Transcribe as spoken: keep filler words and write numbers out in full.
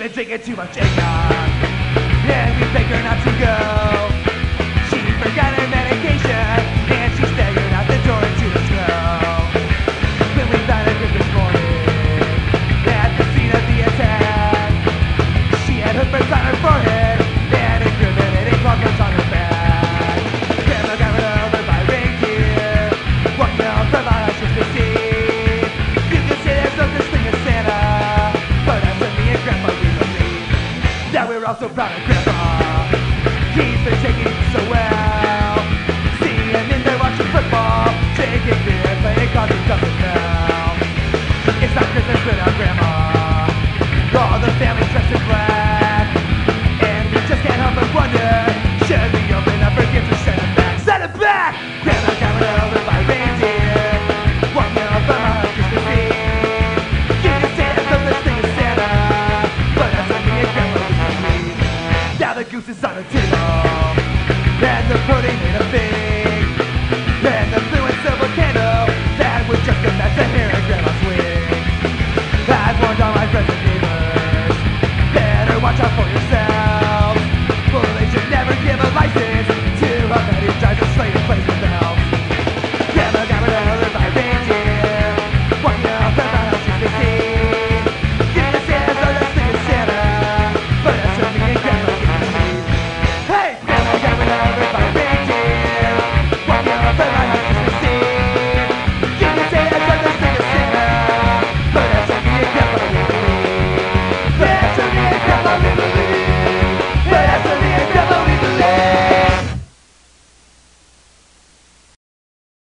been drinking too much eggnog, and we begged her not to go. She forgot her medication, and she staggered out the door into the snow. When we found her this morning, at the scene of the attack, she had hookers on her forehead, and incriminating clockworks on her back. Grandma got run over by reindeer, walking out from our houses to see. You can say there's no such thing as Santa, but as for me and Grandpa, we believe that we're all so proud of Grandpa. He's been taking it so well. See him in there watching football, taking beer, playing cards and stuff now. It's not Christmas without Grandma. All the family's dressed in black, and we just can't help but wonder, should we open up her gifts or send it back? Send it back! Grandma got run over by reindeer, walking out from our Christmas Eve. You can say there's no such thing as Santa, but as for me and Grandma, we believe. Now the goose is on her table.